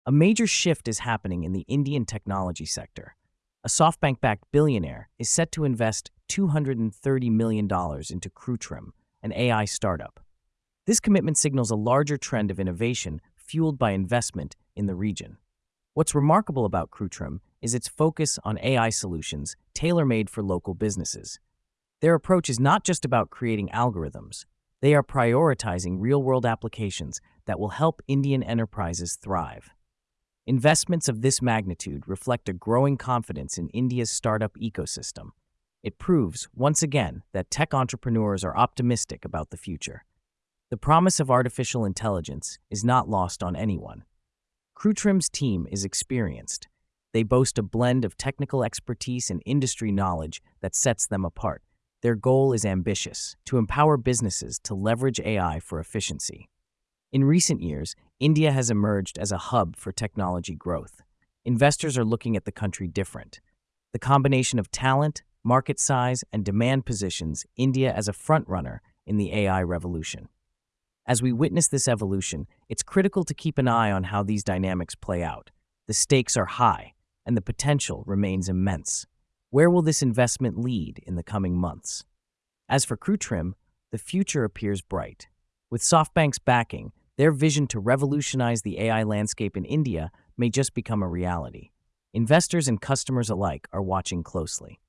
A major shift is happening in the Indian technology sector. A SoftBank-backed billionaire is set to invest $230 million into Crutrim, an AI startup. This commitment signals a larger trend of innovation fueled by investment in the region. What's remarkable about Crutrim is its focus on AI solutions tailor-made for local businesses. Their approach is not just about creating algorithms. They are prioritizing real-world applications that will help Indian enterprises thrive. Investments of this magnitude reflect a growing confidence in India's startup ecosystem. It proves, once again, that tech entrepreneurs are optimistic about the future. The promise of artificial intelligence is not lost on anyone. Crutrim's team is experienced. They boast a blend of technical expertise and industry knowledge that sets them apart. Their goal is ambitious: to empower businesses to leverage AI for efficiency. In recent years, India has emerged as a hub for technology growth. Investors are looking at the country different. The combination of talent, market size, and demand positions India as a frontrunner in the AI revolution. As we witness this evolution, it's critical to keep an eye on how these dynamics play out. The stakes are high, and the potential remains immense. Where will this investment lead in the coming months? As for Crutrim, the future appears bright. With SoftBank's backing, their vision to revolutionize the AI landscape in India may just become a reality. Investors and customers alike are watching closely.